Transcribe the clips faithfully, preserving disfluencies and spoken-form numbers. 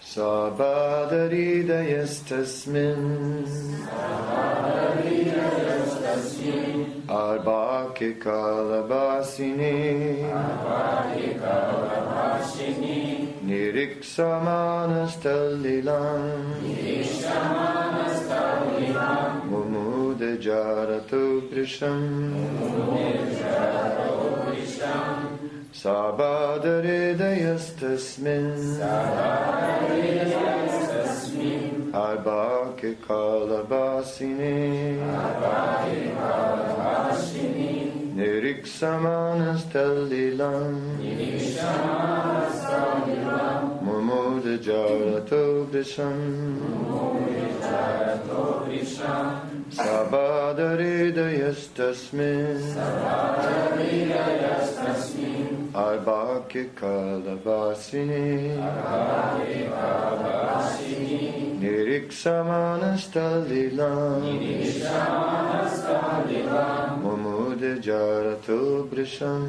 Sabadaridayastasmin Arbake kalabasini Niriksamanastalilam Mumude jaratu prisham Sabadaridayastasmin Arbake kalabasini Niriksamanastalilam Mumude jaratu prisham Sabadaridayastasmin Arbake kalabasini Niriksamanastalilam Mumude jaratu brisham.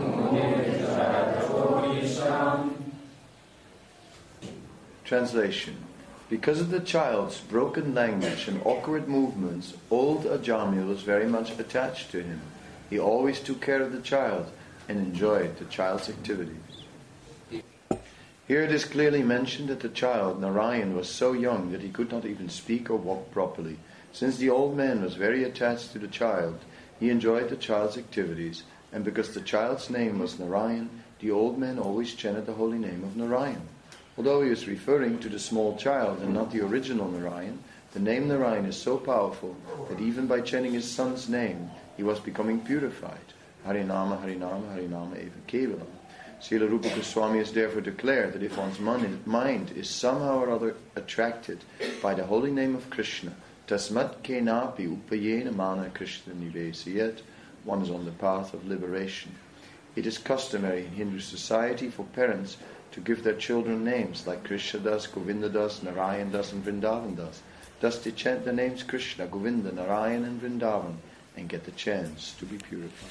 Translation. Because of the child's broken language and awkward movements, old Ajamil was very much attached to him. He always took care of the child and enjoyed the child's activities. Here it is clearly mentioned that the child, Narayan, was so young that he could not even speak or walk properly. Since the old man was very attached to the child, he enjoyed the child's activities, and because the child's name was Narayan, the old man always chanted the holy name of Narayan. Although he was referring to the small child and not the original Narayan, the name Narayan is so powerful that even by chanting his son's name, he was becoming purified. Harinama, Harinama, Harinama, Eva Kevalam. Srila Rupa Goswami has therefore declared that if one's mind is somehow or other attracted by the holy name of Krishna, tasmat kenapi upayena mana Krishna nivesiyat, one is on the path of liberation. It is customary in Hindu society for parents to give their children names like Krishna Das, Govinda Das, Narayan Das and Vrindavan Das. Thus they chant the names Krishna, Govinda, Narayan and Vrindavan and get the chance to be purified.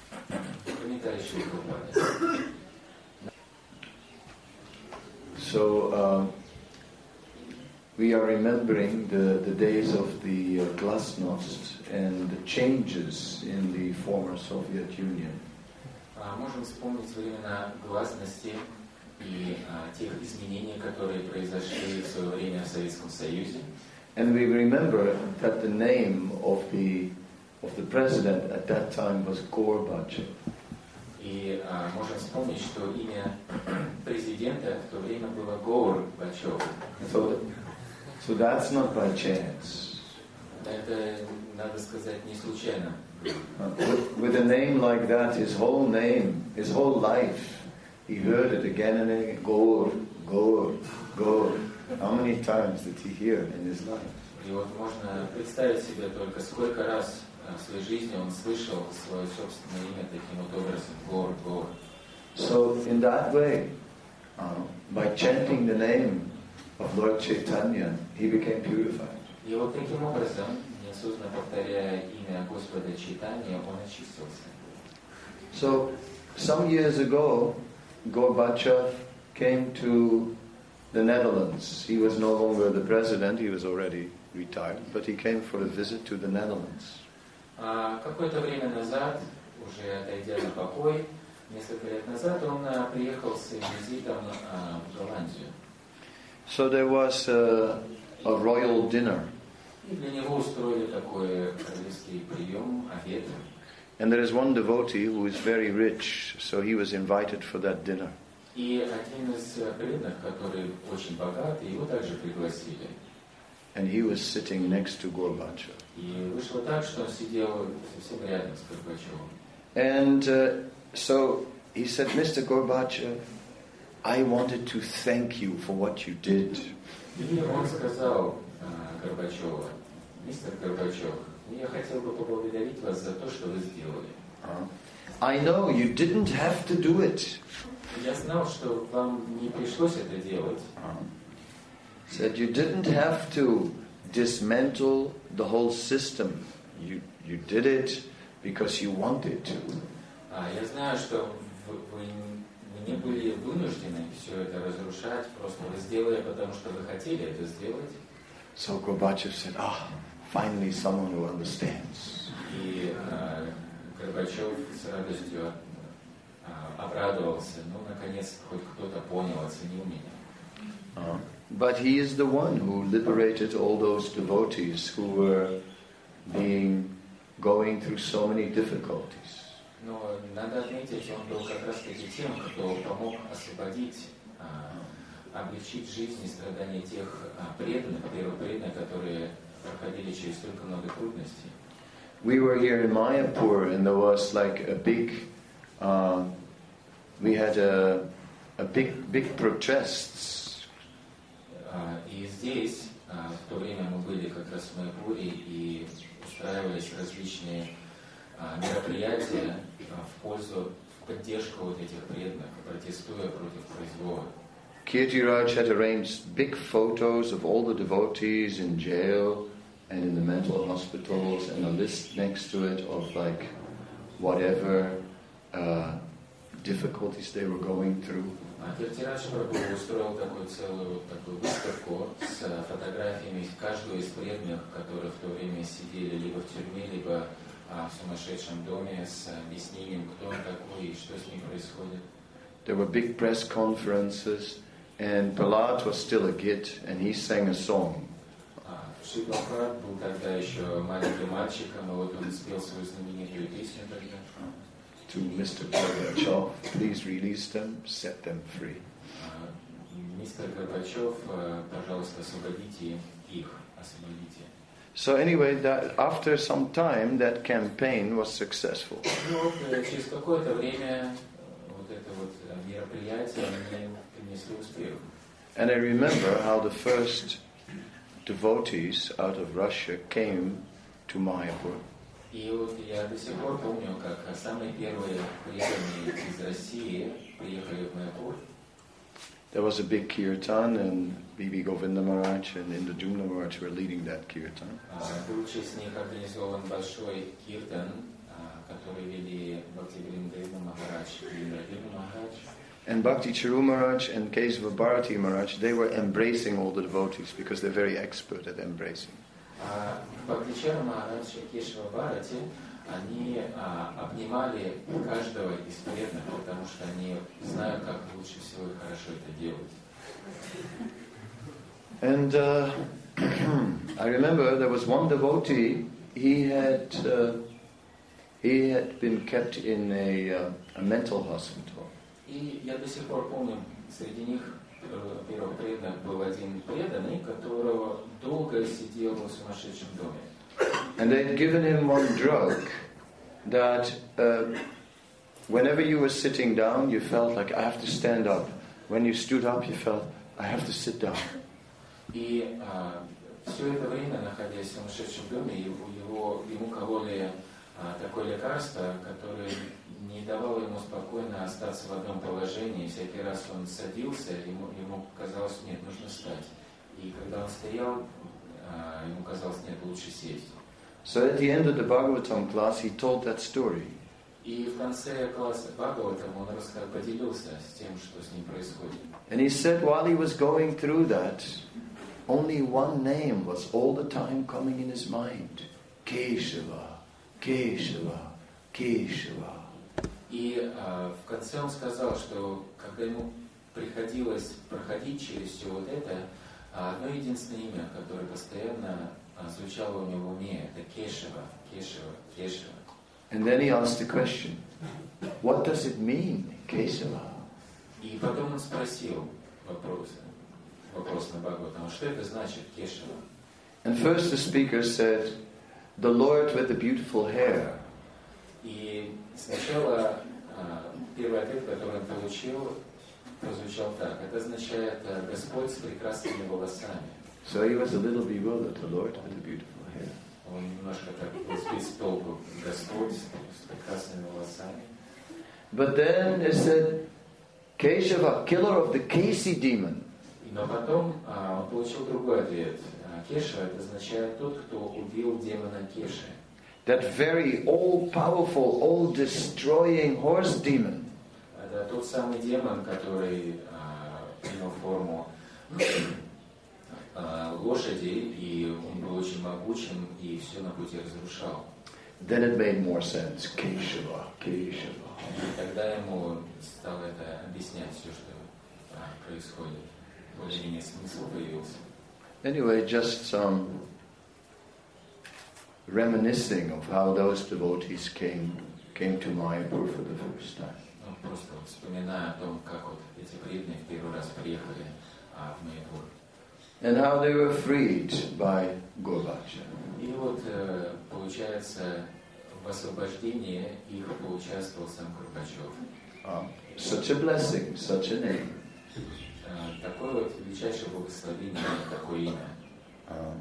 So uh, we are remembering the, the days of the uh, Glasnost and the changes in the former Soviet Union. Можем вспомнить времена гласности и тех изменений, которые произошли в свое время в Советском Союзе. And we remember that the name of the of the president at that time was Gorbachev. И а, можем вспомнить, что имя президента в то время было Горбачев. So, so that's not by chance. Это, надо сказать, не случайно. With, with a name like that, his whole name, his whole life, he heard it again and again. Gor, Gor, Gor. How many times did he hear in his life? И вот можно представить себе только, сколько раз в своей жизни он слышал свое собственное имя таким вот образом. Гор, Гор. So in that way, uh, by chanting the name of Lord Chaitanya, he became purified. И вот таким образом, неосознанно повторяя имя Господа Чайтаньи, он очистился. So some years ago, Gorbachev came to the Netherlands. He was no longer the president, he was already retired, but he came for a visit to the Netherlands. А какое-то время назад, уже отойдя на покой, несколько лет назад, он приехал с визитом в Голландию. So there was a, a royal dinner. И для него устроили такой королевский прием, обед. And there is one devotee who is very rich, so he was invited for that dinner. И один из преданных, который очень богат, его также пригласили. And he was sitting next to Gorbachev. И вышло так, что он сидел совсем рядом с Горбачевым. And uh, so he said, Mister Gorbachev, I wanted to thank you for what you did. И он сказал Горбачеву: мистер Горбачев, я хотел бы поблагодарить вас за то, что вы сделали. I know you didn't have to do it. Я знал, что вам не пришлось это делать. Said you didn't have to dismantle the whole system. You you did it because you wanted to. А я знаю, что вы, вы они были вынуждены все это разрушать, просто вы сделали, потому что вы хотели это сделать. So Gorbachev said, ah, finally someone who understands. И uh, Горбачев с радостью uh, обрадовался, ну, наконец, хоть кто-то понял, оценил меня. Uh, but he is the one who liberated all those devotees who were being going through so many difficulties. Но надо отметить, он был как раз таки тем, кто помог освободить, а, облегчить жизнь и страдания тех а, преданных, первых преданных, которые проходили через столько много трудностей. We were here in Mayapur and there was like a big, uh, we had a, a big, big protests. А, и здесь, а, в то время мы были как раз в Майяпуре и устраивались различные а, мероприятия а, в пользу, в поддержку вот этих преданных, протестуя против произвола. Kirtiraj had arranged big photos of all the devotees in jail and in the mental hospitals and a list next to it of like whatever uh, difficulties they were going through. А Киртирадж Прабху устроил такую целую такую выставку с фотографиями каждого из преданных, которые в то время сидели либо в тюрьме, либо а, в сумасшедшем доме, с объяснением, кто он такой и что с ним происходит. There were big press conferences and Prahlad was still a kid and he sang a song. Шри Прабхупад был тогда еще маленьким мальчиком, и вот он спел свою знаменитую песню тогда. To Mister Gorbachev, please release them, set them free. Мистер Горбачев, пожалуйста, освободите их, освободите. So anyway, that after some time, that campaign was successful. Ну вот через какое-то время вот это вот мероприятие они принесли успех. And I remember how the first devotees out of Russia came to Mayapur. И вот я до сих пор помню, как самые первые преданные из России приехали в Майяпур. There was a big kirtan and B B Govinda Maharaj and Indra Maharaj were leading that kirtan. Был через них организован большой киртан, который вели Бхактивинода Махарадж и Индрадевна Махарадж. And Bhakti Charu Maharaj and Kesava Bharati Maharaj, they were embracing all the devotees because they're very expert at embracing. А Бхактичара Махарадж и Кешава Бхарати, они а, обнимали каждого из преданных, потому что они знают, как лучше всего и хорошо это делать. And uh, I remember there was one devotee, he had uh, he had been kept in a, uh, a mental hospital. И я до сих пор помню, среди них первых преданных был один преданный, которого долго сидел в сумасшедшем доме. And they'd given him one drug that uh, whenever you were sitting down, you felt like, I have to stand up. When you stood up, you felt, I have to sit down. И а, все это время, находясь в сумасшедшем доме, его, его, ему кололи а, такое лекарство, которое не давало ему спокойно остаться в одном положении. Всякий раз он садился, ему, ему казалось, нет, нужно встать. И когда он стоял, а, ему казалось, нет, лучше сесть. So at the end of the Bhagavatam class, he told that story. И в конце класса Бхагаватам он поделился с тем, что с ним происходит. And he said while he was going through that, only one name was all the time coming in his mind. Keshava, Keshava, Keshava. И а, в конце он сказал, что когда ему приходилось проходить через все вот это, одно единственное имя, которое постоянно а, звучало у него в уме, это Кешава, Кешава, Кешава. And then he asked the question, what does it mean, Keshava? И потом он спросил вопрос, вопрос на Бхагаватам, что это значит Кешава? And first the speaker said, the Lord with the beautiful hair. И сначала первый ответ, который он получил, прозвучал так. Это означает Господь с прекрасными волосами. So he was a little bewildered, the Lord with the beautiful hair. Он немножко так сбит с толку. Господь с прекрасными волосами. But then they said, Keshava, killer of the Kesi demon. Но потом он получил другой ответ. Кеша это означает тот, кто убил демона Кеши. That very all-powerful, all-destroying horse demon. Это тот самый демон, который а, принял форму а, лошади, и он был очень могучим, и все на пути разрушал. Then it made more sense. Keshava, Keshava. И тогда ему стало это объяснять все, что а, происходит. Более-менее смысл появился. Anyway, just some reminiscing of how those devotees came came to Mayapur for the first time. Ну, просто вот вспоминая о том, как вот эти преданные в первый раз приехали а, в Майяпур. And how they were freed by Gorbachev. И вот э, получается, в освобождении их поучаствовал сам Горбачев. Um, such a blessing, such a name. Э, такое вот величайшее благословение, такое имя. Um,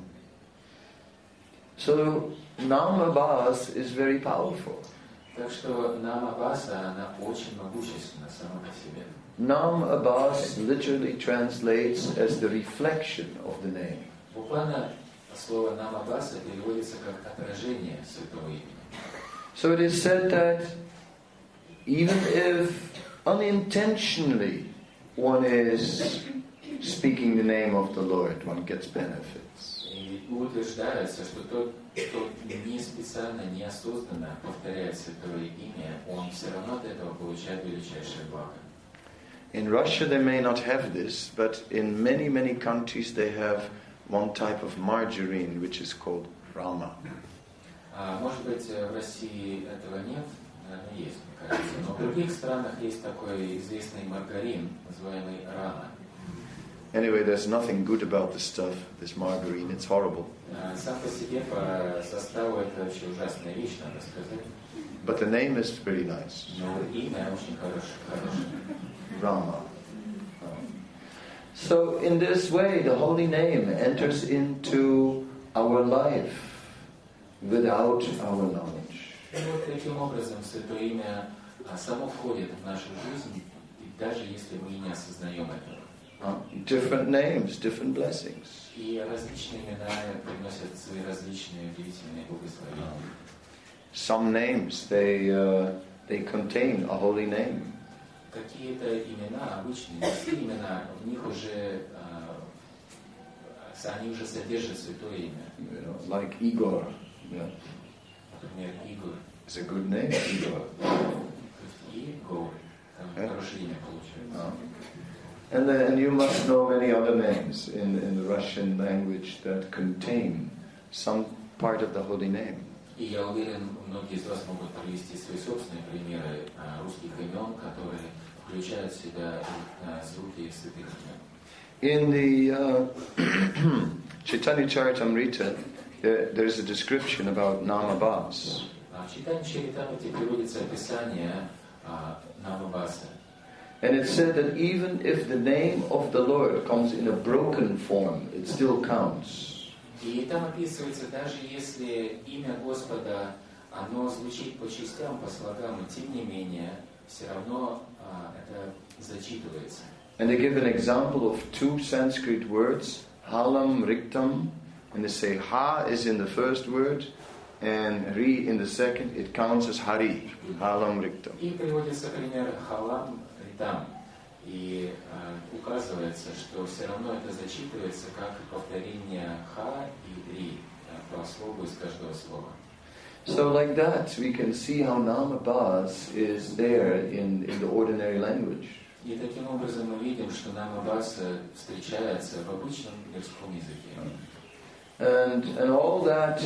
so Namabas is very powerful. Так что Намабаса, она очень могущественна сама по себе. Nam Abbas literally translates as the reflection of the name. Буквально слово Намабаса переводится как отражение святого имени. So it is said that even if unintentionally one is speaking the name of the Lord, one gets benefits. И утверждается, что тот, кто не специально, неосознанно повторяет святое имя, он все равно от этого получает величайшее благо. In Russia they may not have this, but in many, many countries they have one type of margarine which is called Rama. А, может быть, в России этого нет, наверное, есть, мне кажется. Но в других странах есть такой известный маргарин, называемый Рама. Anyway, there's nothing good about this stuff, this margarine, it's horrible. А, сам по себе, по составу, это вообще ужасная вещь, надо сказать. But the name is very nice. Но имя очень хорошее. хорошее. Rama. So in this way, the holy name enters into our life without our knowledge. И вот таким образом святое имя само входит в нашу жизнь, и даже если мы не осознаем этого. Uh, different names, different blessings. И различные имена приносят свои различные удивительные благословения. Some names, they, uh, they contain a holy name. Какие-то имена, обычные мирские имена, в них уже, а, они уже содержат святое имя. You know, like Igor. Yeah. Например, Игорь. It's a good name, Igor. Игорь. Там хорошее имя получается. Uh, and, then, and you must know many other names in, in the Russian language that contain some part of the holy name. И я уверен, многие из вас могут привести свои собственные примеры а, русских имен, которые включают в себя а, звуки святых имен. In the uh, Chaitanya Charitamrita, there, there's a description about Namabas. В Чайтанья Чаритамрите приводится описание а, Намабаса. And it said that even if the name of the Lord comes in a broken form, it still counts. И там описывается, даже если имя Господа, оно звучит по частям, по слогам, и тем не менее, все равно а, это зачитывается. And they give an example of two Sanskrit words, halam, riktam, and they say ha is in the first word, and ri in the second, it counts as hari, halam, riktam. И приводится пример халам, ритам. И э, указывается, что все равно это зачитывается как повторение ха и ри э, по слову из каждого слова. So like that, we can see how Namabas is there in, in the ordinary language. И таким образом мы видим, что намабаса встречается в обычном мирском языке. And, and all that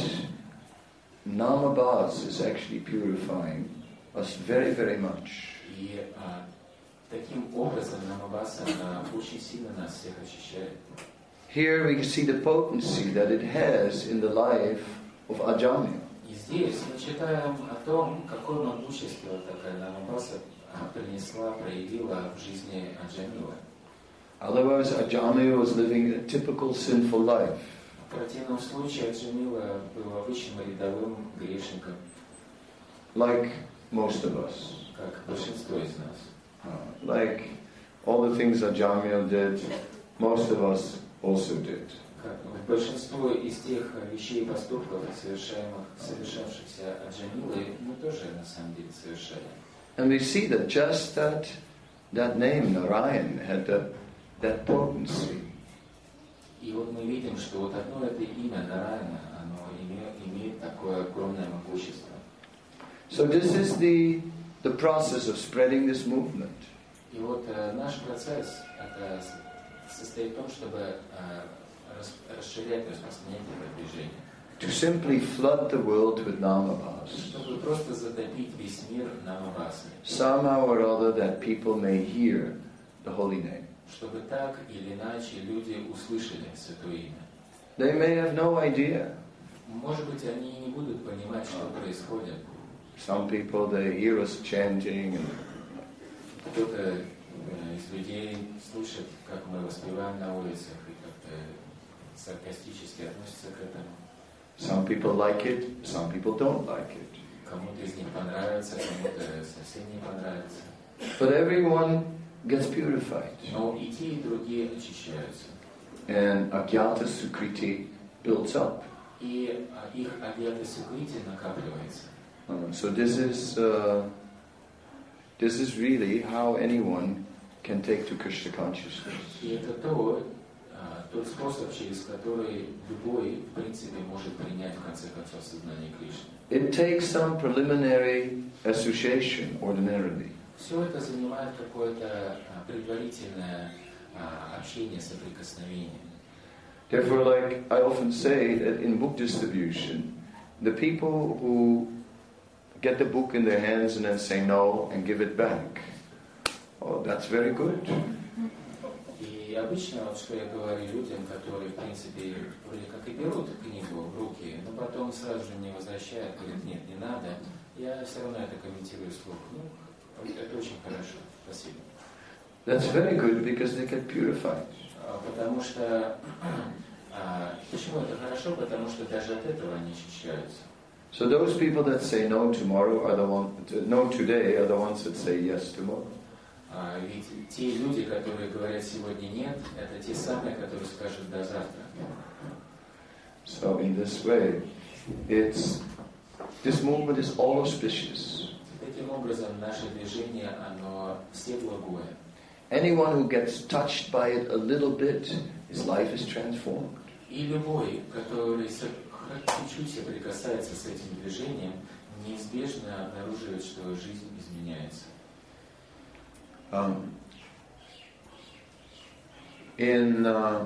Namabas is actually purifying us very, very much. И э, таким образом намабаса она очень сильно нас всех очищает. Here we see the potency that it has in the life of Ajamya. И здесь мы читаем о том, какое могущество такая намабаса принесла, проявила в жизни Аджамила. Otherwise, Ajamya was living a typical sinful life. В противном случае Аджамила был обычным рядовым грешником, like most of us. как большинство из нас. Uh, like all the things Ajamya did, most of us also did. Как большинство из тех вещей и поступков, совершаемых, совершавшихся Аджамилой, мы тоже на самом деле совершали. And we see that just that that name, Narayan, had that, that potency. И вот мы видим, что вот одно это имя Нараяна, оно имеет, имеет такое огромное могущество. So this is the, the process of spreading this movement. И вот э, наш процесс это состоит в том, чтобы э, рас, расширять, распространять это движение. To simply flood the world with Namabhas. Чтобы просто затопить весь мир Намабхасой. Somehow or other that people may hear the holy name. Чтобы так или иначе люди услышали Святое Имя. They may have no idea. Может быть, они не будут понимать, что происходит. Some people, they hear us chanting. And кто-то э, из людей слышит, как мы воспеваем на улицах, и как-то саркастически относится к этому. Some people like it, some people don't like it. Кому-то из них понравится, кому-то совсем не понравится. But everyone gets purified. Но и те, и другие очищаются. And Agyata Sukriti builds up. И их Agyata Sukriti накапливается. Uh, so this is uh, this is really how anyone can take to Krishna consciousness. И это то, тот способ, через который любой, в принципе, может принять в конце концов сознание Кришны. It takes some preliminary association ordinarily. Все это занимает какое-то предварительное общение, соприкосновение. Therefore, like I often say, that in book distribution, the people who get the book in their hands and then say no and give it back, oh, that's very good. И обычно, вот что я говорю людям, которые, в принципе, вроде как и берут книгу в руки, но потом сразу же мне возвращают, говорят, нет, не надо, я все равно это комментирую вслух. Ну, это очень хорошо, спасибо. That's very good because they get purified. Потому что, почему это хорошо? Потому что даже от этого они очищаются. So those people that say no tomorrow are the one, no today are the ones that say yes tomorrow. А ведь те люди, которые говорят сегодня нет, это те самые, которые скажут до завтра. So in this way, it's this movement is all auspicious. Таким образом, наше движение, оно всеблагое. Anyone who gets touched by it a little bit, his life is transformed. И любой, который чуть-чуть соприкасается с этим движением, неизбежно обнаруживает, что жизнь изменяется. Um, in uh,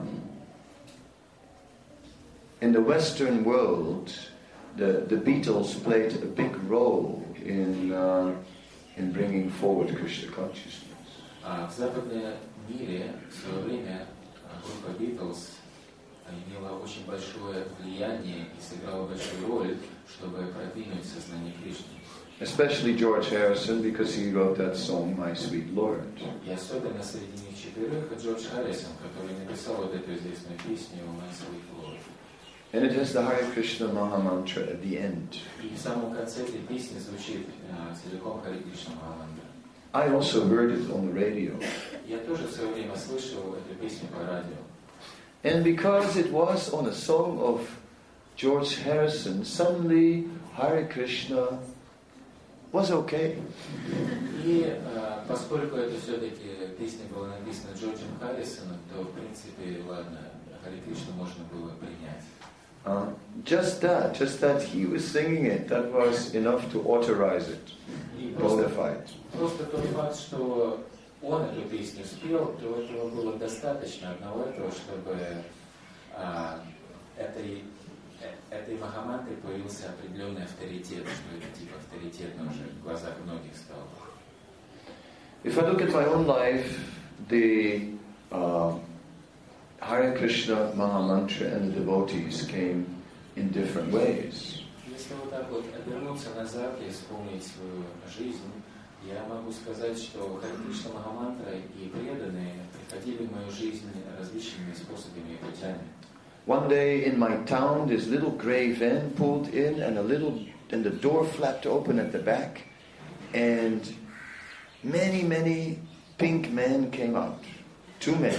in the Western world, the the Beatles played a big role in uh, in bringing forward Krishna consciousness. А в западном мире в свое время группа Beatles имела очень большое влияние и сыграла большую роль, чтобы продвинуть сознание Кришны. Especially George Harrison, because he wrote that song, My Sweet Lord. И особенно среди них четверых Джордж Харрисон, который написал вот эту известную песню My Sweet Lord. And it has the Hare Krishna Maha Mantra at the end. И в самом конце этой песни звучит целиком Харе Кришна Махамантра. I also heard it on the radio. Я тоже в свое время слышал эту песню по радио. And because it was on a song of George Harrison, suddenly Hare Krishna was okay. И э, поскольку это все-таки песня была написана Джорджем Харрисоном, то в принципе, ладно, Харе Кришну можно было принять. Uh, just that, just that he was singing it, that was enough to authorize it, bonafide. Просто тот факт, что он эту песню спел, то этого было достаточно одного этого, чтобы а, этой, этой Махамантры появился определенный авторитет, что это типа авторитетно уже в глазах многих стало. If I look at my own life, the uh, Hare Krishna Mahamantra and the devotees came in different ways. Если вот так вот обернуться назад и вспомнить свою жизнь, я могу сказать, что Харе Кришна Махамантра и преданные приходили в мою жизнь различными способами и путями. One day in my town, this little grey van pulled in, and a little, and the door flapped open at the back, and many, many pink men came out. Too many.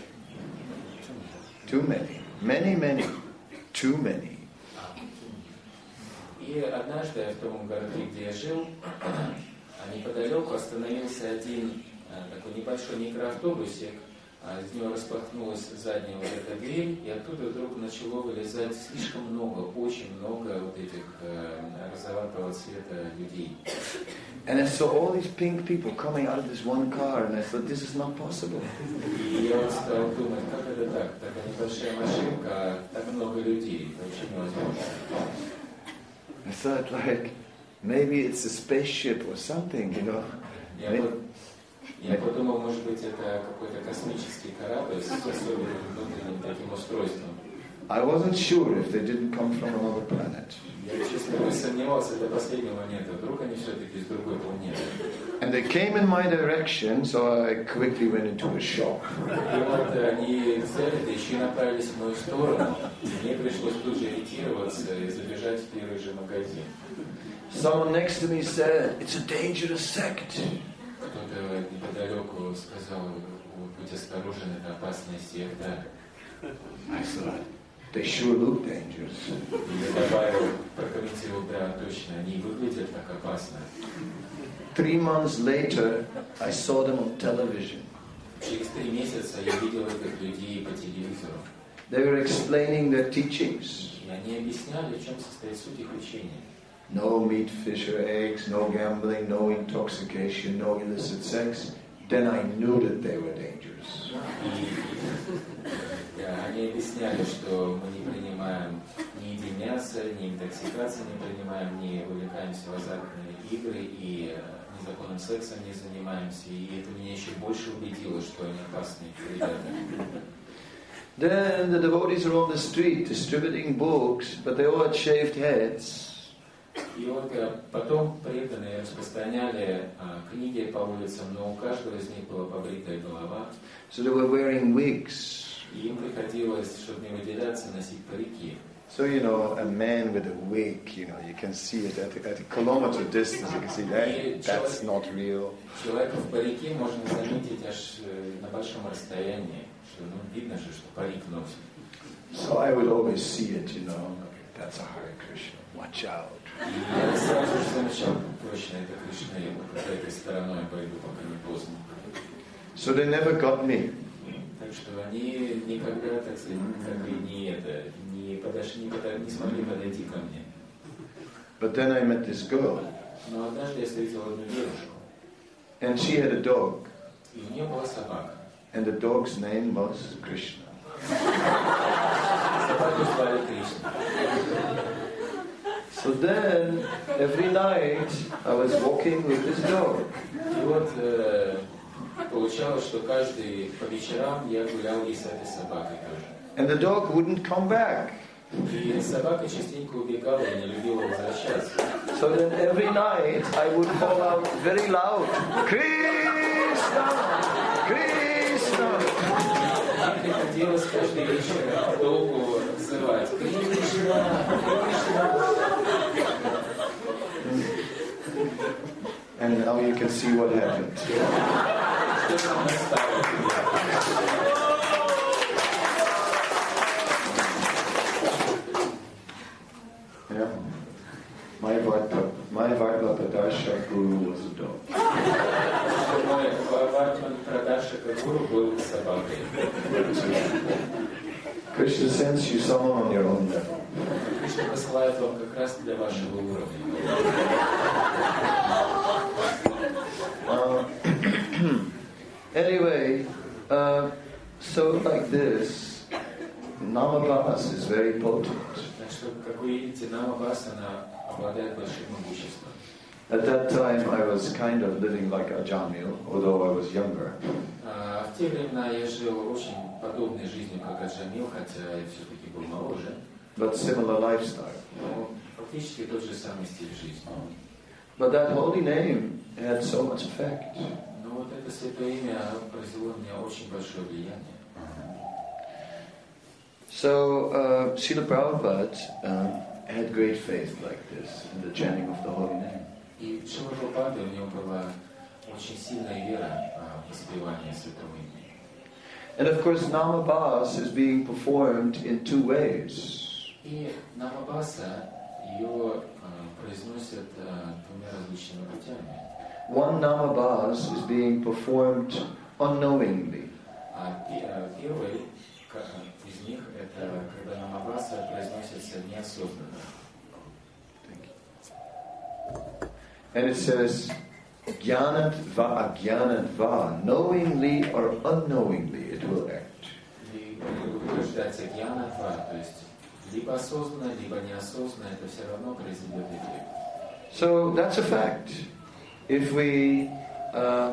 Too many. Many, many. Too many. И однажды в том городе, где я жил, неподалеку остановился один такой небольшой микроавтобусик, из него распахнулась задняя вот эта дверь, и оттуда вдруг начало вылезать слишком много, очень много вот этих э, розоватого цвета людей. And I saw all these pink people coming out of this one car, and I thought, this is not possible. И я вот стал думать, как это так? Такая небольшая машинка, а так много людей, вообще невозможно. I thought, like, maybe it's a spaceship or something, you know. Я, под, я подумал, может быть, это какой-то космический корабль с особенным внутренним таким устройством. I wasn't sure if they didn't come from another planet. Я, честно говоря, сомневался до последнего момента. Вдруг они все-таки с другой планеты. And they came in my direction, so I quickly went into a shock. И вот они взяли, да еще и направились в мою сторону. Мне пришлось тут же ориентироваться и забежать в первый же магазин. Someone next to me said, it's a dangerous sect. Кто-то неподалеку сказал, будь осторожен, это опасная секта. I thought, they sure look dangerous. Я добавил, прокомментировал, да, точно, они выглядят так опасно. Three months later, I saw them on television. Через три месяца я видел этих людей по телевизору. They were explaining their teachings. И они объясняли, в чем состоит суть их учения. No meat, fish or eggs, no gambling, no intoxication, no illicit sex. Then I knew that they were dangerous. И, они объясняли, что мы не принимаем ни едим мясо, ни интоксикации не принимаем, не увлекаемся в азартные игры и незаконным сексом не занимаемся. И это меня еще больше убедило, что они опасные ребята. Then the devotees are on the street distributing books, but they all had shaved heads. И вот потом преданные распространяли а, книги по улицам, но у каждого из них была побритая голова. So they were wearing wigs. И им приходилось, чтобы не выделяться, носить парики. So, you know, a man with a wig, you know, you can see it at a, at a kilometer distance, you can see that, that's not real. Человека в парике можно заметить аж на большом расстоянии, что ну, видно же, что парик носит. So I would always see it, you know, that's a Hare Krishna, watch out. И я сразу же замечал, точно, это Кришна, я по этой стороной пойду, пока не поздно. So they never got me. Так что они никогда, так сказать, как и не это, не подошли, не, подо, не смогли подойти ко мне. But then I met this girl. Но однажды я встретил одну девушку. And she had a dog. И у нее была собака. And the dog's name was Krishna. Собаку звали Кришна. So then, every night, I was walking with this dog. И вот э, получалось, что каждый по вечерам я гулял и с этой собакой тоже. And the dog wouldn't come back. И собака частенько убегала и не любила возвращаться. So then every night I would call out very loud, Krishna, Krishna. Мне приходилось каждый вечер долго взывать Кришна, Кришна. And now you can see what happened. Yeah. My Varta, my Varta guru was a dog. Мой Вартман Прадашика гуру был собакой. Krishna sends you someone on your own level. Кришна посылает вам как раз для вашего уровня. Uh, anyway, uh, so like this, Namabhas is very potent. Так что, как вы видите, Намабхасана обладает большим могуществом. At that time, I was kind of living like a Jamil, although I was younger. А, в те времена я жил очень подобной жизнью, как Аджамил, хотя я все-таки был моложе. But similar lifestyle. Но фактически тот же самый стиль жизни. But that holy name had so much effect. Но вот это святое имя произвело на меня очень большое влияние. So, uh, Srila Prabhupada um, had great faith like this in the chanting of the holy name. И в Шрила Прабхупаде у него была очень сильная вера в воспевание святого имени. And of course, Namabhas is being performed in two ways. И Намабхаса ее произносят двумя различными путями. one namabhas is being performed unknowingly. А первый из них это когда намабаса произносится неосознанно. And it says, Jnanat va ajnanat va, knowingly or unknowingly it will act. И утверждается гьяна два, то есть либо осознанно, либо неосознанно, это все равно произведет эффект. So that's a fact. If we uh,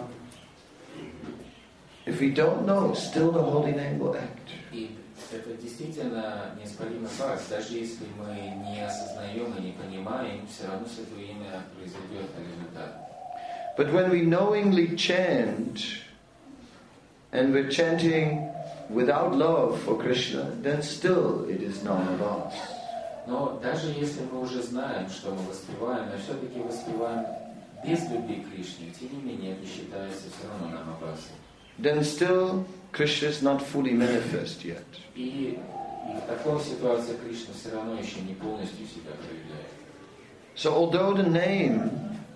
if we don't know, still the holy name will act. И это действительно неоспоримый факт. Даже если мы не осознаем и не понимаем, все равно Святое Имя произведет результат. But when we knowingly chant, and we're chanting without love for Krishna, then still it is namabhas. Но даже если мы уже знаем, что мы воспеваем, но все-таки воспеваем без любви к Кришне, тем не менее это считается все равно намабхасой. Then still Krishna is not fully manifest yet. И, и в такой ситуации Кришна все равно еще не полностью себя проявляет. So although the name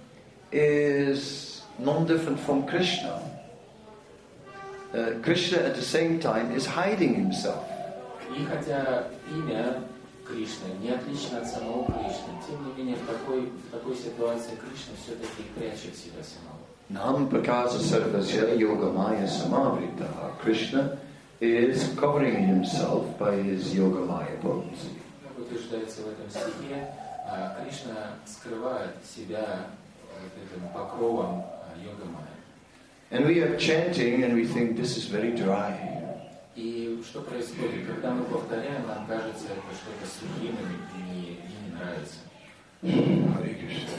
is non-different from Krishna, uh, Krishna at the same time is hiding himself. И хотя имя Кришны не отлично от самого Кришны, тем не менее в такой, в такой ситуации Кришна все-таки прячет себя самого. Nam prakasa sarvasya yogamaya samavritaha. Krishna is covering himself by his yogamaya potency. Как утверждается в этом стихе, Кришна скрывает себя вот этим покровом йогамая. And we are chanting and we think this is very dry. И что происходит? Когда мы повторяем, нам кажется, это что-то сухим и не, и не нравится. Hare Krishna.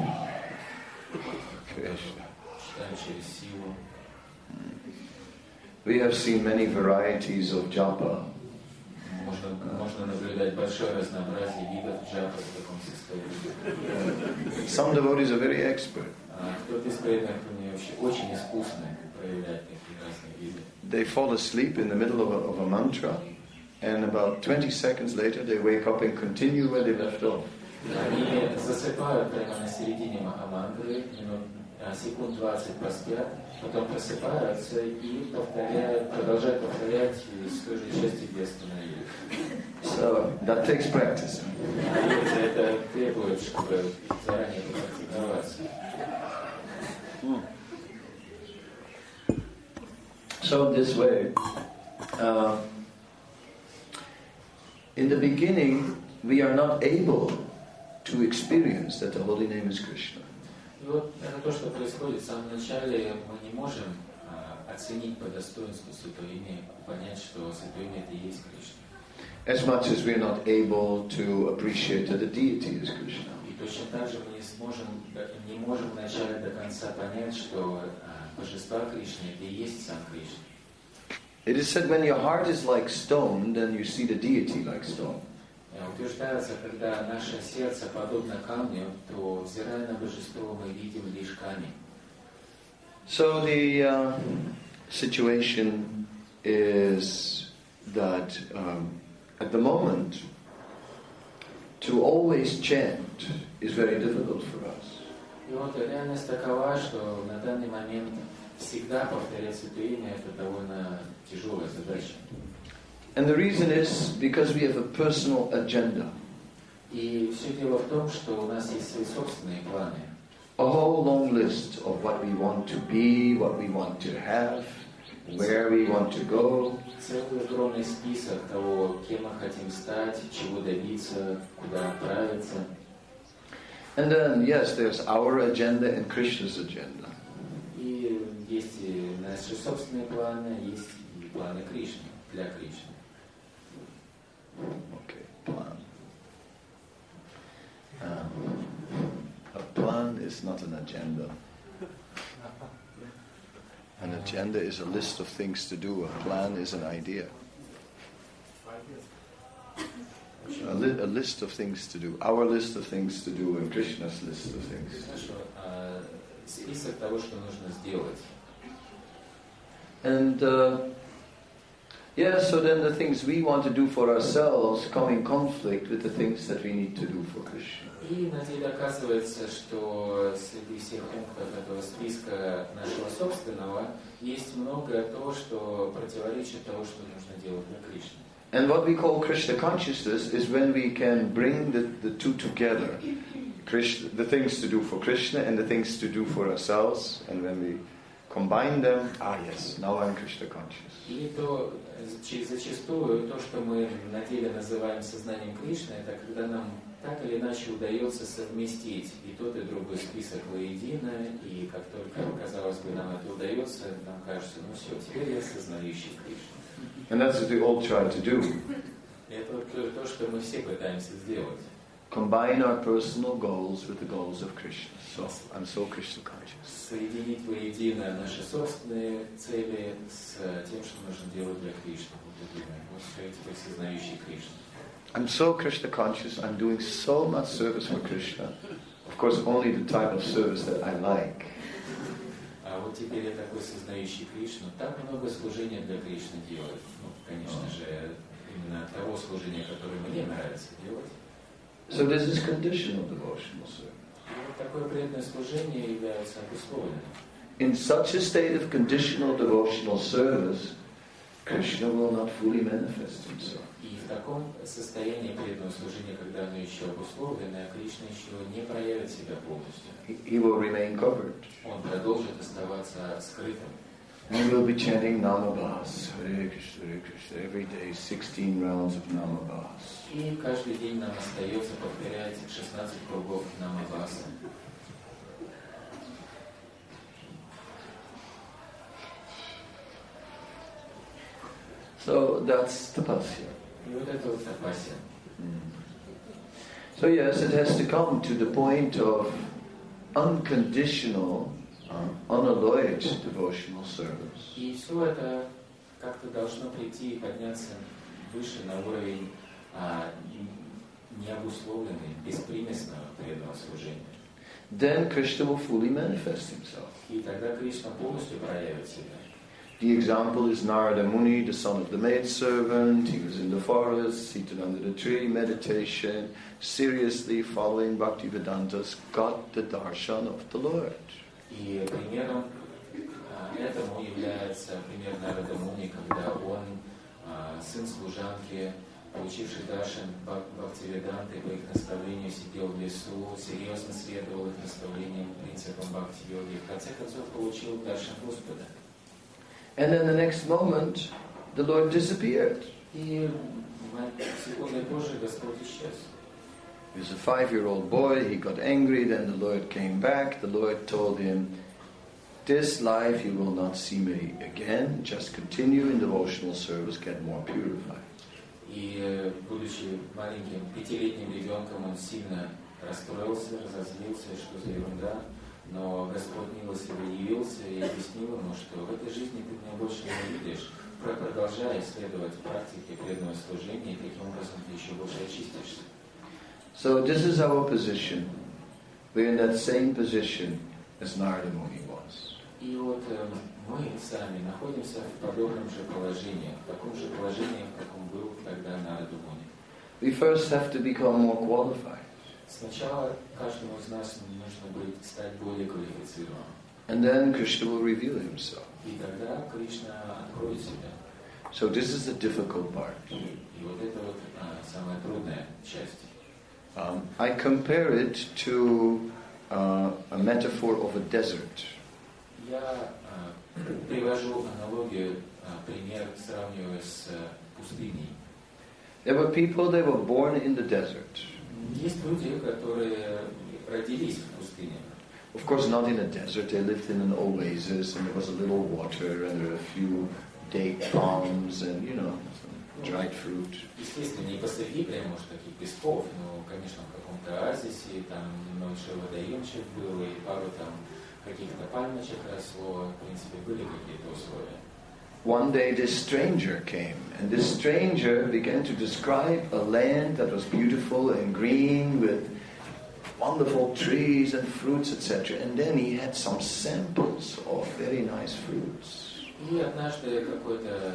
Krishna. Читаем через силу. We have seen many varieties of japa. Можно, можно наблюдать большое разнообразие видов джапа в таком состоянии. Some devotees are very expert. А кто-то из преданных вообще очень искусный проявлять такие разные виды. They fall asleep in the middle of a, of a mantra, and about twenty seconds later they wake up and continue where they left off. Они засыпают прямо на середине махамантры, минут, секунд двадцать поспят, потом просыпаются и повторяют, продолжают повторять с той же части, где остановились. So that takes practice. Это требует, чтобы заранее попрактиковаться. So this way, uh, in the beginning, we are not able to experience that the holy name is Krishna. И вот это то, что происходит в самом начале, мы не можем а, оценить по достоинству Святое Имя и понять, что Святое Имя это и есть Кришна. As much as we are not able to appreciate that the deity is Krishna. И точно так же мы не сможем, не можем вначале до конца понять, что а, божество Кришны это и есть сам Кришна. It is said when your heart is like stone, then you see the deity like stone. Утверждается, когда наше сердце подобно камню, то, взирая на божество, мы видим лишь камень. So the uh, situation is that um, at the moment, to always chant is very difficult for us. И вот реальность такова, что на данный момент всегда повторять Святое Имя – это довольно тяжелая задача. And the reason is because we have a personal agenda. И все дело в том, что у нас есть свои собственные планы. A whole long list of what we want to be, what we want to have, where we want to go. Целый огромный список того, кем мы хотим стать, чего добиться, куда отправиться. And then, yes, there's our agenda and Krishna's agenda. И есть и наши собственные планы, есть и планы Кришны, для Кришны. Okay, plan. Um, a plan is not an agenda. An agenda is a list of things to do. A plan is an idea. A, li- a list of things to do. Our list of things to do and Krishna's list of things. Хорошо. А, список того, что нужно сделать. And uh, Yes, so then the things we want to do for ourselves come in conflict with the things that we need to do for Krishna. И на деле оказывается, что среди всех пунктов этого списка нашего собственного есть многое то, что противоречит тому, что нужно делать для Кришны. And what we call Krishna consciousness is when we can bring the, the two together. Krishna, the things to do for Krishna and the things to do for ourselves, and when we combine them, ah yes, now I'm Krishna conscious. И то, зачастую, то, что мы на деле называем сознанием Кришны, это когда нам так или иначе удается совместить и тот, и другой список воедино, и как только, казалось бы, нам это удается, нам кажется, ну все, теперь я сознающий Кришну. And that's what we all try to do. Это то, что мы все пытаемся сделать. Combine our personal goals with the goals of Krishna. So, I'm so Krishna conscious. Соединить воедино наши собственные цели с тем, что нужно делать для Кришны. Вот что я теперь сознающий Кришну. I'm so Krishna conscious, I'm doing so much service for Krishna. Of course, only the type of service that I like. А вот теперь я такой сознающий Кришну, так много служения для Кришны делать. Ну, конечно же, именно того служения, которое мне нравится делать. So this is conditional devotional service. И вот такое преданное служение является обусловленным. In such a state of conditional devotional service, Krishna will not fully manifest himself. И в таком состоянии преданного служения, когда оно еще обусловленное, Кришна еще не проявит себя полностью. He, he will remain covered. Он продолжит оставаться скрытым. And we'll be chanting Namabhas, Hare Krishna, Hare Krishna, every day, sixteen rounds of Namabhas. И каждый день нам остается повторять шестнадцать кругов Намабхаса. So that's tapasya. И вот это вот тапасия. So yes, it has to come to the point of unconditional, uh, unalloyed devotional service. И все это как-то должно прийти и подняться выше на уровень а, необусловленный, беспримесного преданного служения. Then Krishna will fully manifest himself. И тогда Кришна полностью проявит себя. The example is Narada Muni, the son of the maidservant. He was in the forest, seated under the tree, meditation, seriously following Bhaktivedanta's, got the darshan of the Lord. И примером а, этому является пример Нарада Муни, когда он, а, сын служанки, получивший даршан Бхактивиданты, по их наставлению сидел в лесу, серьезно следовал их наставлениям, принципам бхакти-йоги, в конце концов получил даршан Господа. And then the next moment, the Lord disappeared. И секунды позже Господь исчез. He was a five-year-old boy, he got angry, then the Lord came back. The Lord told him, this life you will not see me again, just continue in devotional service, get more purified. И, будучи маленьким пятилетним ребенком, он сильно расстроился, разозлился, что за ерунда. Но Господь милостиво явился и объяснил ему, что в этой жизни ты меня больше не увидишь. Продолжай исследовать практики преданного служения, и таким образом ты еще больше очистишься. So this is our position. We're in that same position as Narada Muni was. И вот э, мы сами находимся в подобном же положении, в таком же положении, в каком был тогда Нарада Муни. We first have to become more qualified. Сначала каждому из нас нужно быть, стать более квалифицированным. And then Krishna will reveal himself. И тогда Кришна откроет себя. So this is the difficult part. И вот это вот а, самая трудная часть. Um, I compare it to uh, a metaphor of a desert. Я а, привожу аналогию, а, пример, сравнивая с а, пустыней. There were people, they were born in the desert. Есть люди, которые родились в пустыне. Of course, not in a desert. They lived in an oasis, and there was a little water, and there were a few date palms, and you know, some dried fruit. Естественно, не посреди прямо, может, таких песков, но, конечно, в каком-то оазисе, там небольшой водоемчик был, и пару там каких-то пальмочек росло, в принципе, были какие-то условия. One day this stranger came, and this stranger began to describe a land that was beautiful and green with wonderful trees and fruits, et cetera. And then he had some samples of very nice fruits. И однажды какой-то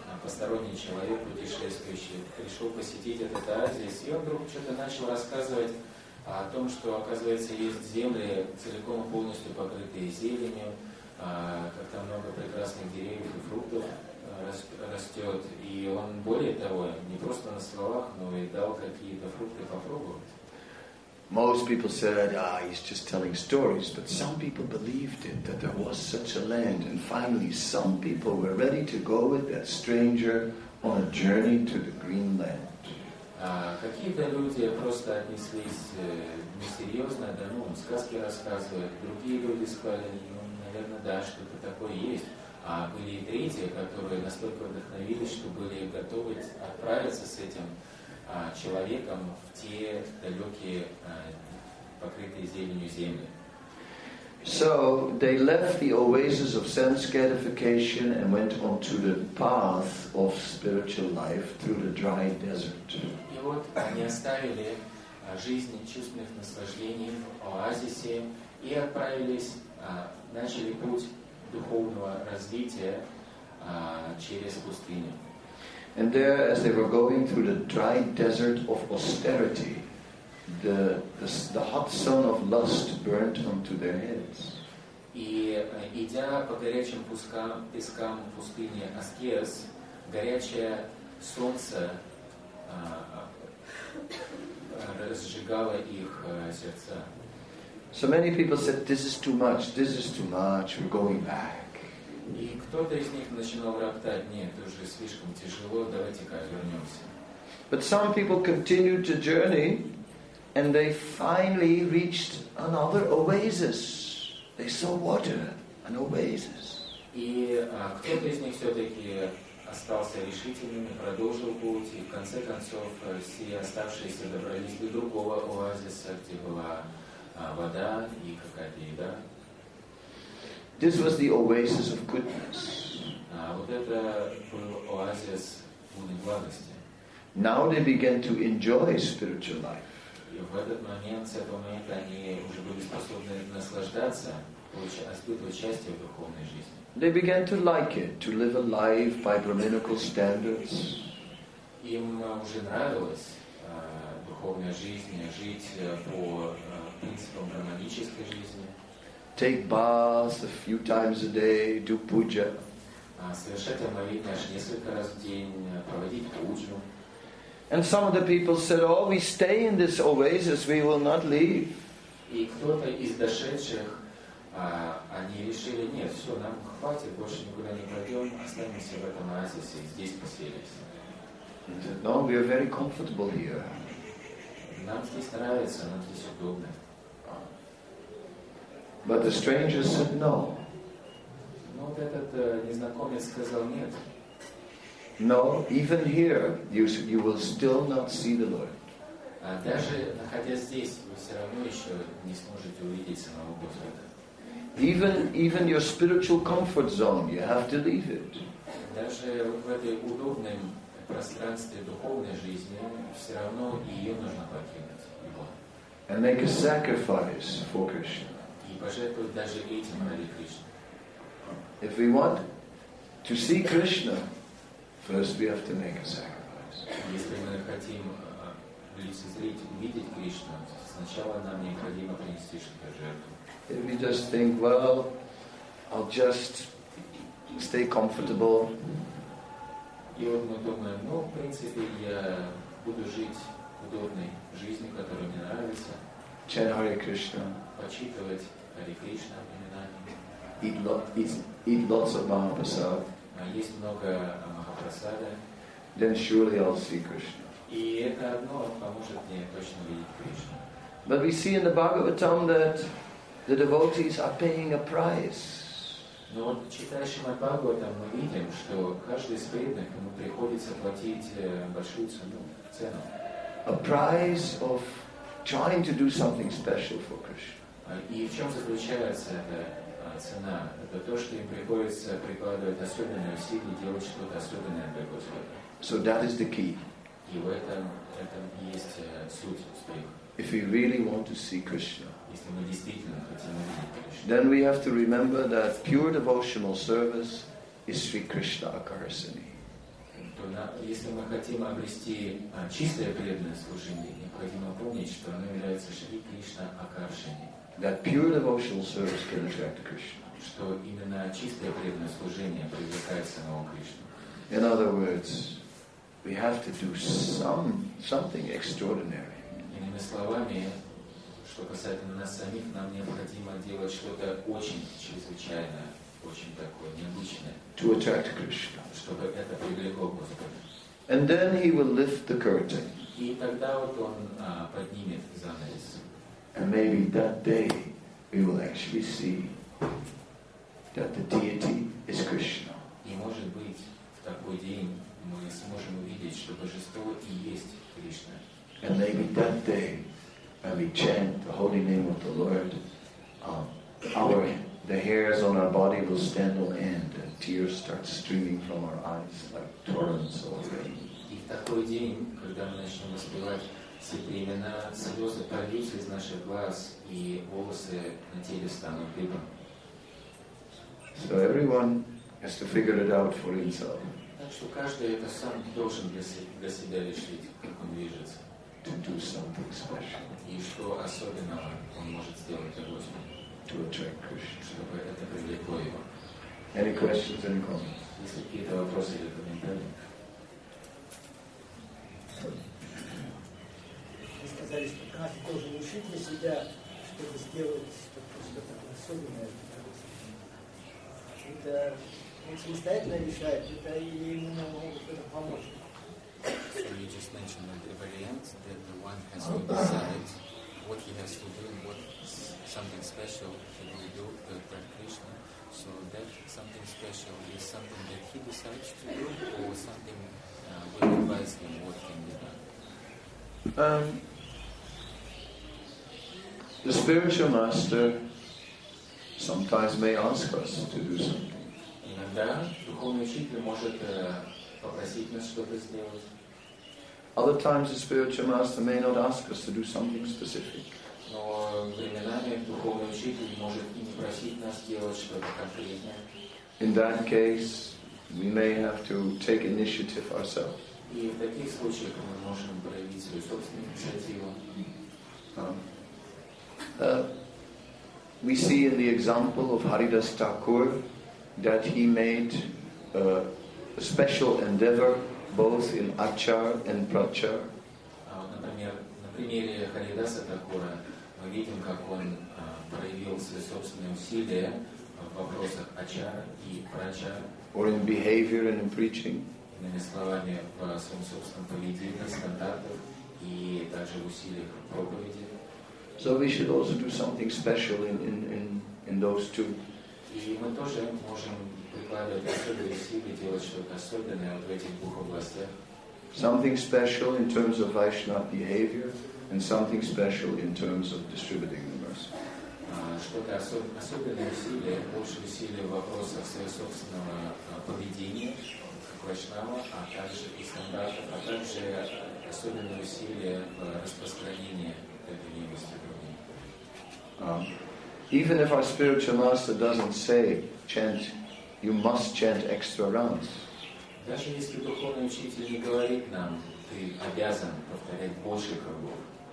посторонний человек, путешествующий, пришел посетить этот оазис, и он вдруг что-то начал рассказывать о том, что, оказывается, есть земли, целиком и полностью покрытые зеленью, как там много прекрасных деревьев и фруктов растет. И он, более того, не просто на словах, но и дал какие-то фрукты попробовать. Most people said, ah, he's just telling stories, but some people believed it, that there was such a land. And finally, some people were ready to go with that stranger on a journey to the green land. А какие-то люди просто отнеслись несерьезно, да ну, сказки рассказывают. Другие люди сказали, ну, наверное, да, что-то такое есть. А были и третьи, которые настолько вдохновились, что были готовы отправиться с этим а, человеком в те далекие, а, покрытые зеленью земли. So they left the oasis of sense gratification and went onto the path of spiritual life through the dry desert. И вот они оставили жизнь чувственных наслаждений в оазисе и отправились, а, начали путь духовного развития а, через пустыню. And there, as they were going through the dry desert of austerity, the, the, the hot sun of lust burnt onto their heads. И идя по горячим пускам, пескам пустыни Аскез, горячее солнце а, разжигало их а, сердца. So many people said, this is too much, this is too much, we're going back. И кто-то из них начинал роптать, нет, это уже слишком тяжело, давайте-ка вернемся. But some people continued to journey, and they finally reached another oasis. They saw water, an oasis. И а, кто-то из них все-таки остался решительным и продолжил путь, и в конце концов все оставшиеся добрались до другого оазиса, где была а, вода и какая-то еда. This was the oasis of goodness. А, вот это был оазис полной благости. Now they began to enjoy spiritual life. И в этот момент, с этого момента они уже были способны наслаждаться, испытывать счастье в духовной жизни. They began to like it, to live a life by Brahminical standards. Им уже нравилась э, духовная жизнь, жить по э, принципам браманической жизни. Take baths a few times a day, do puja. Совершать омовение аж несколько раз в день, проводить пуджу. And some of the people said, oh, we stay in this oasis, we will not leave. И кто-то из дошедших, а, они решили, нет, все, нам хватит, больше никуда не пойдем, останемся в этом оазисе, здесь поселимся. Said, no, we are very comfortable here. Нам здесь нравится, нам здесь удобно. But the stranger said no. Но вот этот э, незнакомец сказал нет. No, even here you, you will still not see the Lord. А даже находясь здесь, вы все равно еще не сможете увидеть самого Господа. Even, even your spiritual comfort zone, you have to leave it. Даже вот в этой удобном пространстве духовной жизни все равно ее нужно покинуть. Его. And make a sacrifice for Krishna. И пожертвовать даже этим ради Кришны. If we want to see Krishna, first we have to make a sacrifice. Если мы хотим лицезреть, увидеть Кришну, сначала нам необходимо принести что-то жертву. If we just think, well, I'll just stay comfortable. И вот мы думаем, ну, в принципе, я буду жить удобной жизнью, которая мне нравится. Chant Hare Krishna. Почитывать Харе Кришна упоминания. Eat, lo- eat, eat lots of Mahaprasad. Есть много Махапрасада. Then surely I'll see Krishna. И это одно поможет мне точно видеть Кришну. But we see in the Bhagavatam that the devotees are paying a price. Но вот читая Шримад Бхагаватам, мы видим, что каждый из преданных, ему приходится платить большую цену, цену. A price of trying to do something special for Krishna. И в чем заключается эта цена? Это то, что им приходится прикладывать особенные усилия, делать что-то особенное для Господа. So that is the key. И в этом, этом есть суть успеха. If we really want to see Krishna, Если мы действительно хотим увидеть Кришну, then we have to remember that pure devotional service is Sri Krishna Akarsani. то на, если мы хотим обрести а, чистое преданное служение, необходимо помнить, что оно является Шри Кришна Акаршани. That pure devotional service can attract Krishna. Что именно чистое преданное служение привлекает самого Кришну. In other words, we have to do some something extraordinary. Иными словами, что касательно нас самих, нам необходимо делать что-то очень чрезвычайное, очень такое необычное, to attract Krishna. Чтобы это привлекло Господа. And then he will lift the curtain. И тогда вот он а, поднимет занавес. And maybe that day we will actually see that the deity is Krishna. И может быть в такой день мы сможем увидеть, что божество и есть Кришна. And maybe that day, when we chant the holy name of the Lord, um, our the hairs on our body will stand on end, and tears start streaming from our eyes like torrents of rain. И в такой день, когда мы начнем воспевать все племена, слезы польются из наших глаз, и волосы на теле станут дыбом. So everyone has to figure it out for himself. Так что каждый это сам должен для себя, для себя решить, как он движется. To do something special. И что особенного он может сделать для Господа. To attract Krishna. Чтобы это привлекло его. Any questions, any comments? Если какие-то вопросы или комментарии? Вы сказали, что каждый должен решить для себя, чтобы сделать что-то особенное. Это он самостоятельно решает, это или ему могут кто-то помочь. So you just mentioned at the very end that the one has to decide what he has to do and what something special he will do to attract Krishna. So that something special is something that he decides to do, or something uh, will advise him what can be done. Um, the spiritual master sometimes may ask us to do something. Иногда духовный учитель может попросить нас что-то сделать. Other times the spiritual master may not ask us to do something specific. Но временами духовный учитель может и не просить нас делать что-то конкретное. In that case, we may have to take initiative ourselves. И в таких случаях мы можем проявить свою собственную инициативу. Um, uh, we see in the example of Haridas Thakur that he made uh, a special endeavor both in achar and prachar. Например, на примере Харидаса Такура мы видим, как он проявил свои собственные усилия в вопросах ачара и прачара. Or in behavior and in preaching. Иными словами, в своем собственном поведении, стандартах и также в усилиях проповеди. So we should also do something special in, in, in, in those two. И мы тоже можем прикладывать особые усилия, делать что-то особенное вот в этих двух областях. Something special in terms of Vaishnava behavior and something special in terms of distributing the mercy. Что-то особ- особенное усилие, больше усилий в вопросах своего собственного поведения, как Вайшнава, а также и стандартов, а также особенные усилия в распространении этой милости другим. Um, even if our spiritual master doesn't say, chant, you must chant extra rounds. Даже если духовный учитель не говорит нам, ты обязан повторять больше кругов.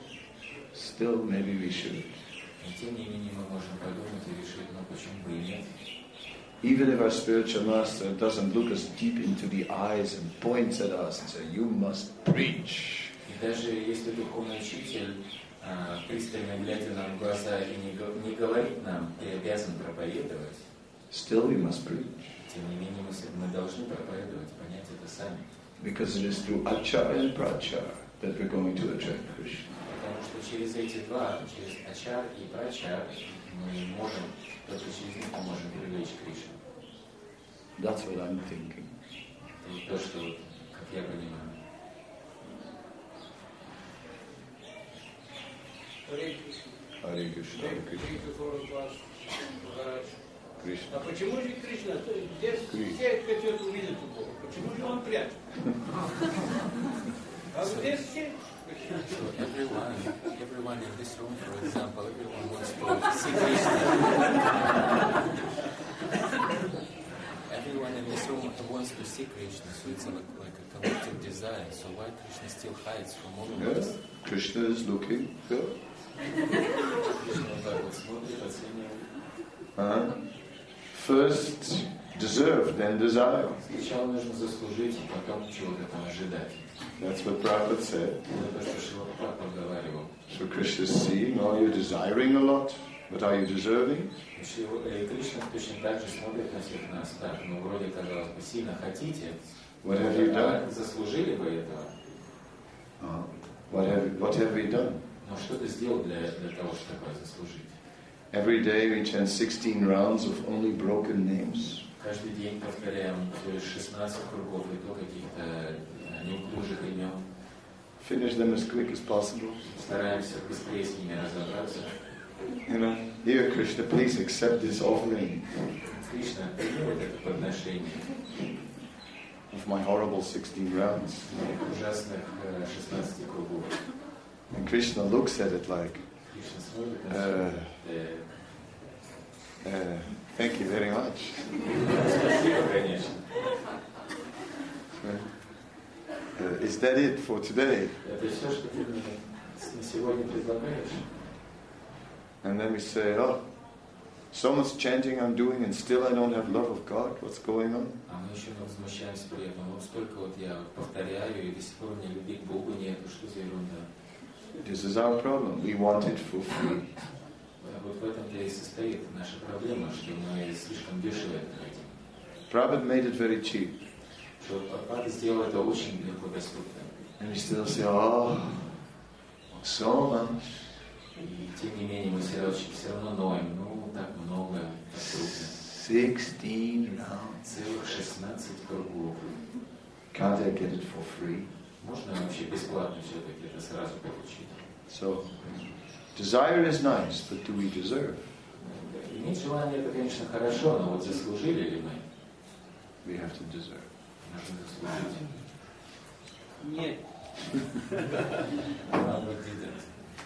Still, maybe we should. И тем не менее мы можем подумать и решить, ну почему бы и нет. Even if our spiritual master doesn't look us deep into the eyes and points at us and say, you must preach. И даже если духовный учитель, а, пристально глядя нам в глаза и не, не говорит нам, ты обязан проповедовать, Still, we must preach. тем не менее мы, мы должны проповедовать, понять это сами. Because it is through achar and prachar that we're going to attract Krishna. Потому что через эти два, через ачар и прачар, мы можем, только через них мы можем привлечь Кришну. That's what I'm thinking. Это то, что, как я понимаю. Харе Кришна. Харе Кришна, Харе Кришна. Кришна. А почему же Кришна? Здесь все хотят увидеть его. Почему же он прячет? А здесь все. So everyone, everyone in this room, for example, everyone wants to see Krishna. Everyone in this room wants to see Krishna, so it's like, like a collective desire. So why Krishna still hides from all of Yeah. us? Krishna is looking. Yeah. Кришна вот так вот смотрит, оценивает. Uh, first deserve, then desire. Сначала нужно заслужить, потом чего-то там ожидать. That's what Prabhupada said. Это то, что Шрила Прабхупада говорил. So Krishna is seeing, oh, you're desiring a lot, but are you deserving? И Кришна точно так же смотрит на всех нас. Так, ну вроде, казалось бы, сильно хотите, What have you done? а заслужили вы этого? Uh, what have what have we done? Но что ты сделал для, для того, чтобы такое заслужить? Every day we chant sixteen rounds of only broken names. Каждый день повторяем шестнадцать кругов и то каких-то неуклюжих имен. Finish them as quick as possible. Стараемся быстрее с ними разобраться. You know, dear Krishna, please accept this offering Кришна, прими вот это подношение of my horrible sixteen rounds. ужасных шестнадцати кругов. And Krishna looks at it like, Кришна смотрит на uh, все. uh, thank you very much. Спасибо, конечно. Uh, is that it for today? Это все, что ты мне на сегодня предлагаешь? And then we say, oh, so much chanting I'm doing and still I don't have love of God. What's going on? А мы еще возмущаемся при этом. Вот столько вот я повторяю, и до сих пор у меня любви к Богу нету. Что за ерунда? This is our problem. We want it for free. Вот в этом-то и состоит наша проблема, что мы слишком дешево это хотим. Prabhupada made it very cheap. Что Прабхупада сделал это очень легко доступно. And we still say, oh, so much. И тем не менее мы все равно, все равно ноем. Ну, так много, так трудно. Sixteen rounds. Целых шестнадцать кругов. Can't I get it for free? Можно вообще бесплатно все-таки это сразу получить? So, desire is nice, but do we deserve? Иметь желание это, конечно, хорошо, но вот заслужили ли мы? We have to deserve. Нужно заслужить. Нет. Prabhupada didn't.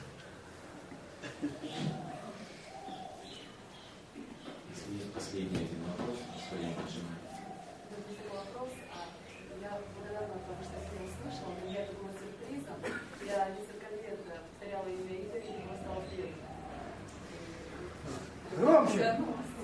Если есть последний один вопрос, господин Хаджимай. Вопрос. Я благодарна тому, что я услышала, но я это было сюрпризом. Я несколько лет повторяла имя Игоря, и его стало приятно. Громче!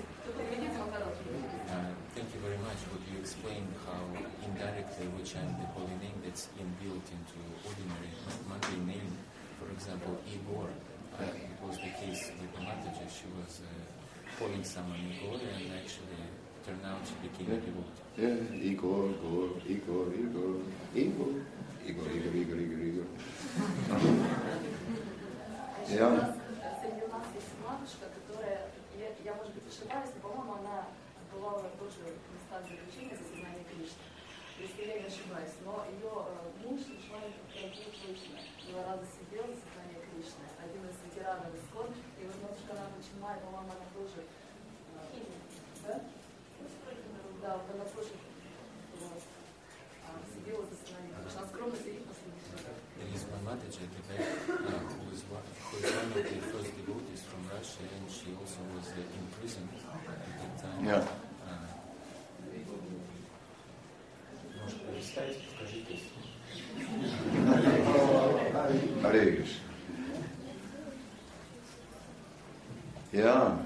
Uh, thank you very much. What you explained how indirectly we chant the holy name that's inbuilt into ordinary mundane name. For example, Igor. Uh, it was the case with the Mataji. She was uh, calling someone Igor and actually turned out she became a devotee. Yeah, Igor, Igor, Igor, Igor, Igor, Igor, Igor, Igor, Igor, Igor. Yeah. Среди нас есть матушка, которая, я, я, может быть, ошибаюсь, но, по-моему, она бывала тоже в местах заключения за сознание Кришны. Если я не ошибаюсь, но ее муж Швами Прабхупада точно два раза сидел за сознание Кришны. Один из ветеранов ИСККОН, и вот матушка она почему, по-моему, она тоже... Да? Да, вот она тоже вот, сидела за сознание Кришны. Она скромно сидит после Кришны. There is one Mataji at the back uh, who, is one, who is one of the first devotees from Russia, and she also was uh, in prison at that time. Yeah. Uh, Может, представить, скажите. Hare Krishna. Yeah.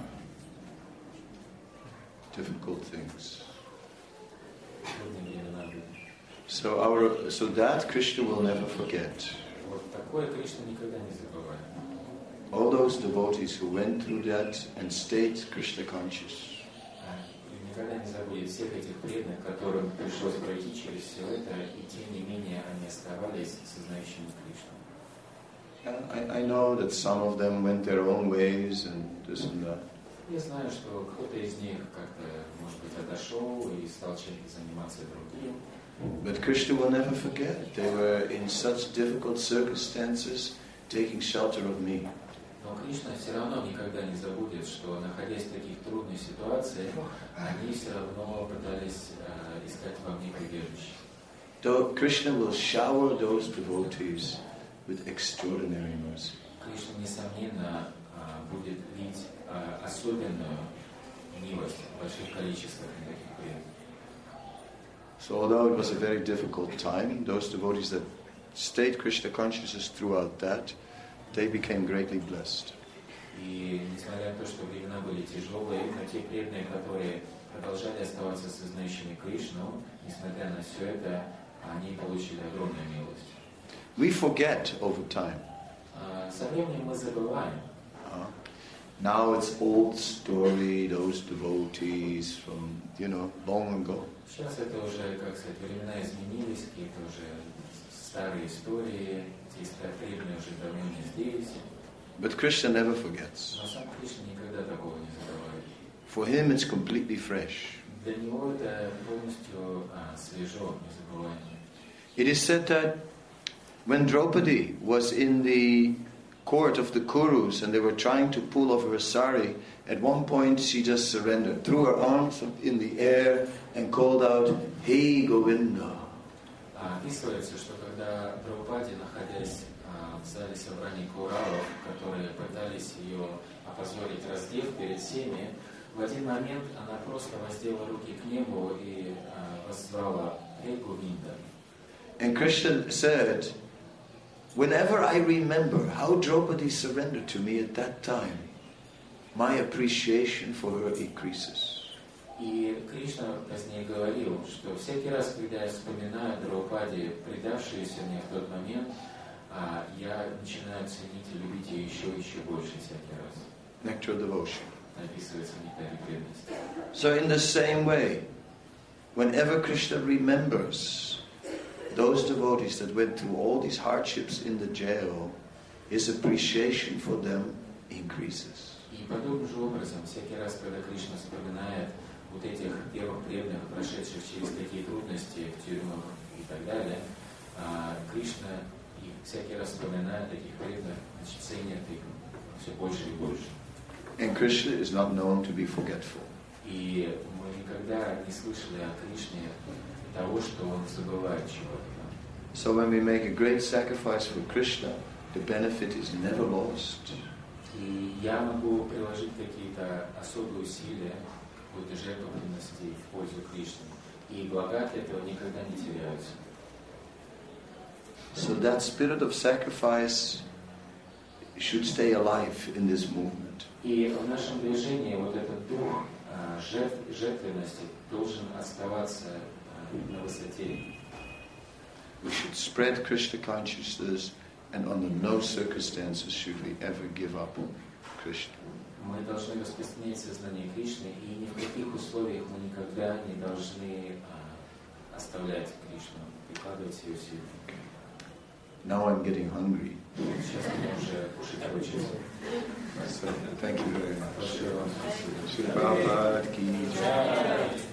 Difficult things. Трудные времена. So our, so that Krishna will never forget. Вот такое Кришна никогда не забывает. All those devotees who went through that and stayed Krishna conscious. И никогда не забудет всех этих преданных, которым пришлось пройти через все это, и тем не менее они оставались сознающими Кришну. I, I know that some of them went their own ways and this and that. Я знаю, что кто-то из них как-то, может быть, отошел и стал чем-то заниматься другим. But Krishna will never forget. They were in such difficult circumstances taking shelter of me. Но Кришна все равно никогда не забудет, что, находясь в таких трудных ситуациях, они все равно пытались э, искать во мне прибежище. Though Krishna will shower those devotees with extraordinary mercy. Кришна, несомненно, э, будет лить э, особенную милость в больших количествах на таких преданных. So although it was a very difficult time, those devotees that stayed Krishna consciousness throughout that, they became greatly blessed. И несмотря на то, что времена были тяжелые, но те преданные, которые продолжали оставаться сознающими Кришну, несмотря на все это, они получили огромную милость. We forget over time. А со временем мы забываем. Uh, now it's old story, those devotees from, you know, long ago. Сейчас это уже, как сказать, времена изменились, какие-то уже старые истории, те преданные уже давно не здесь. But Krishna never forgets. Но сам Кришна никогда такого не забывает. For him it's completely fresh. Для него это полностью а, свежо, незабываемо. It is said that when Draupadi was in the court of the Kurus and they were trying to pull off her sari, at one point she just surrendered, threw her arms up in the air and called out, "Hey Govinda." Описывается, что когда Драупади, находясь в зале собраний Куралов, которые пытались ее опозорить, раздев перед всеми, в один момент она просто воздела руки к небу и воззвала «Эй, Говинда». And Krishna said, whenever I remember how Draupadi surrendered to me at that time, my appreciation for her increases. И Кришна позднее говорил, что всякий раз, когда я вспоминаю Драупади, предавшуюся мне в тот момент, я начинаю ценить и любить ее еще и еще больше всякий раз. Nectar of devotion. Описывается в нектаре преданности. So in the same way, whenever Krishna remembers those devotees that went through all these hardships in the jail, his appreciation for them increases. И подобным же образом, всякий раз, когда Кришна вспоминает вот этих первых преданных, прошедших через такие трудности в тюрьмах и так далее, Кришна и всякий раз вспоминает таких преданных, значит, ценит их все больше и больше. And Krishna is not known to be forgetful. И мы никогда не слышали о Кришне того, что он забывает чего-то. So when we make a great sacrifice for Krishna, the benefit is never lost. И я могу приложить какие-то особые усилия, какой-то жертвенности в пользу Кришны. И блага от этого никогда не теряются. So that spirit of sacrifice should stay alive in this movement. И в нашем движении вот этот дух жертв, жертвенности должен оставаться на высоте. We should spread Krishna consciousness, and under no circumstances should we ever give up Krishna. Мы должны распространять сознание Кришны, и ни в каких условиях мы никогда не должны а, оставлять Кришну, прикладывать все усилия. Now I'm getting hungry. Сейчас мне уже кушать хочется. So, thank you very much. Спасибо вам. Shri Prabhupada ki jai.